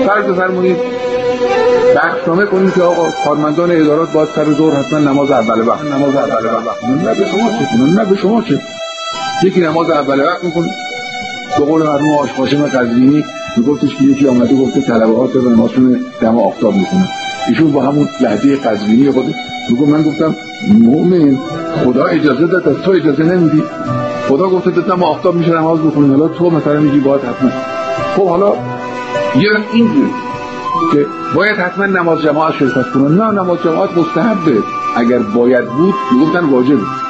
فرض بفرمایید بخشنامه کنیم که آقا کارمندان ادارات باید سر ظهر حتما نماز اول وقت نه به شما چه یکی نماز اول وقت میکنه. به قول مرحوم آشقاسم قزوینی میگفتش که یکی آمده گفته طلبه‌ها رو نمازشون دم آفتاب میکنن. ایشون با همون لهجه قزوینی خود میگه من گفتم مؤمن خدا اجازه داد تو اجازه نمیدی. خدا گفته دم آفتاب میشه نماز بخونیم، حالا تو مثلا میگی باید حتما. خب حالا یه این که باید حتما نماز جماعت شرکت کنن. نه، نماز جماعت مستحبه. اگر باید بود میگفتن واجبه.